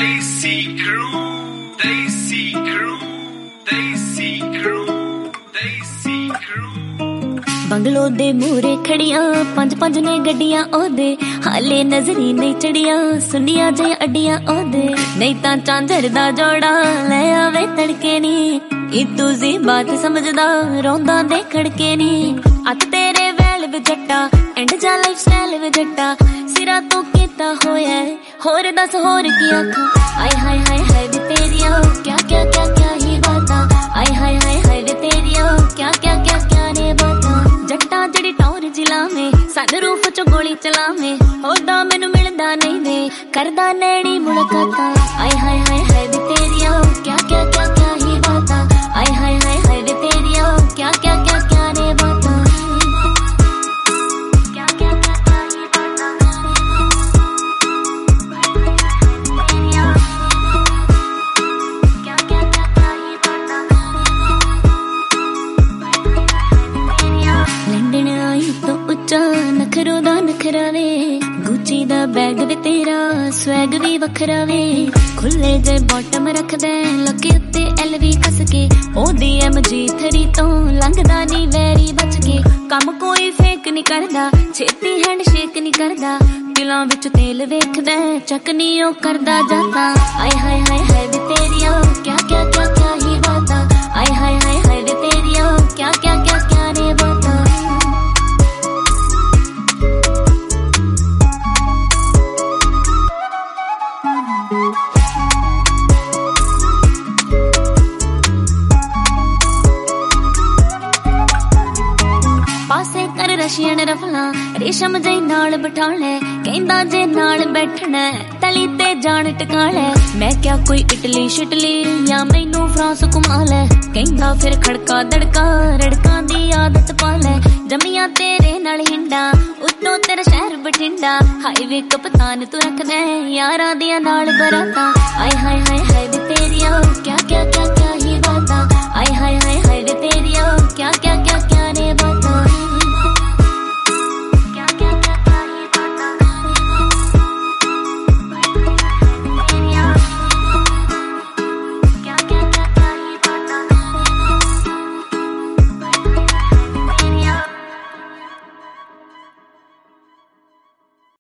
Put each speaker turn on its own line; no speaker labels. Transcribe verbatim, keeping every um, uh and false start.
Desi Crew, Desi Crew, Desi Crew, Desi Crew।
Bungalow दे मूरे खड़ियां पंज पंज ने गड्डियां ओदे, हाले नजरी नहीं चढ़ियां सुनिया जे अड्डियां ओदे। नहीं तां झांझर दा जोड़ा ले आवे तड़के नी, इतू जी बात समझदा रोंदा दे खड़के नी। अत तेरे वैल वे जट्टा एंड जा लाइफ स्टाइल वे जट्टा, सिरा तू कीता होया होर दस होर की आखा। आय हाय हाय हाय वे तेरिया क्या क्या क्या क्या ही बातां, आय हाय हाय हाय वे तेरिया क्या क्या क्या क्या ने बातां। जट्टा जड़ी टौर जिलावे सनरूफ चो गोली चलावे, होदा मैनू मिलदा नहीं वे करदा नैनी मुलाकातां। आय हाय हाय हाय वे तेरिया क्या क्या क्या क्या ही बातां, आय हाय हाय हाय वे तेरिया क्या क्या क्या क्या ने बातां। नखरो दा नखरा वे गुची दा बैग वे तेरा स्वैग भी वखरा वे। खुले जे बॉटम रखदा लके उत्ते एल वी कस के, ओदी एम जी थरी तो लंघदा नी वैरी बच के। कम कोई फेक नी करदा छेती हैंड शेक नी करदा, दिलां विच तेल वेखदा चक नी ओ करदा जाता। आय हाय हाय हाय वे तेरिया क्या क्या क्या क्या ही बातां, आय हाय हाय हाय वे तेरिया क्या क्या क्या क्या ने बातां। पासे कर रशियन रफला रेशम जई नाल बिठा ले, कहंदा जे नाल बैठना तली ते जान टिका ले। मैं क्या कोई इटली शिटली या मैनू फ्रांस घुमा ले, कहंदा फिर खड़का दड़का रड़का दी आदत पा ले। जमिया तेरे नाल हिंडा उत्तों तेरा शहर बठिंडा, हाईवे कप्तान तू रखदा यारां दियां नाल बरातां। आय हाय हाय हाय वे